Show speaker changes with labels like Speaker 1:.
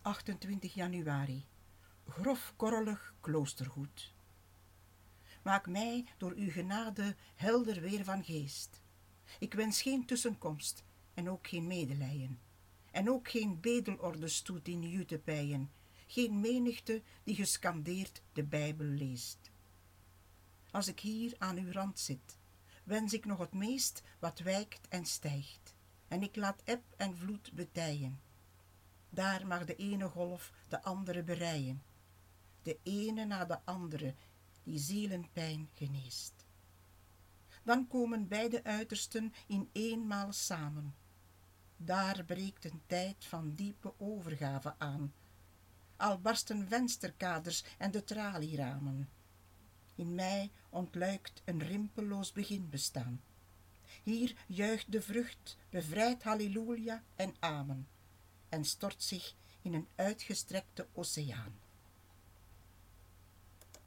Speaker 1: 28 januari. Grofkorrelig kloostergoed. Maak mij door uw genade helder weer van geest. Ik wens geen tussenkomst en ook geen medelijen. En ook geen bedelordenstoet in jutepijen, geen menigte die gescandeerd de Bijbel leest. Als ik hier aan uw rand zit, wens ik nog het meest wat wijkt en stijgt. En ik laat eb en vloed betijen. Daar mag de ene golf de andere berijen. De ene na de andere die zielenpijn geneest. Dan komen beide uitersten in eenmaal samen. Daar breekt een tijd van diepe overgave aan. Al barsten vensterkaders en de tralieramen. In mij ontluikt een rimpelloos beginbestaan. Hier juicht de vrucht, bevrijd halleluja en amen, en stort zich in een uitgestrekte oceaan.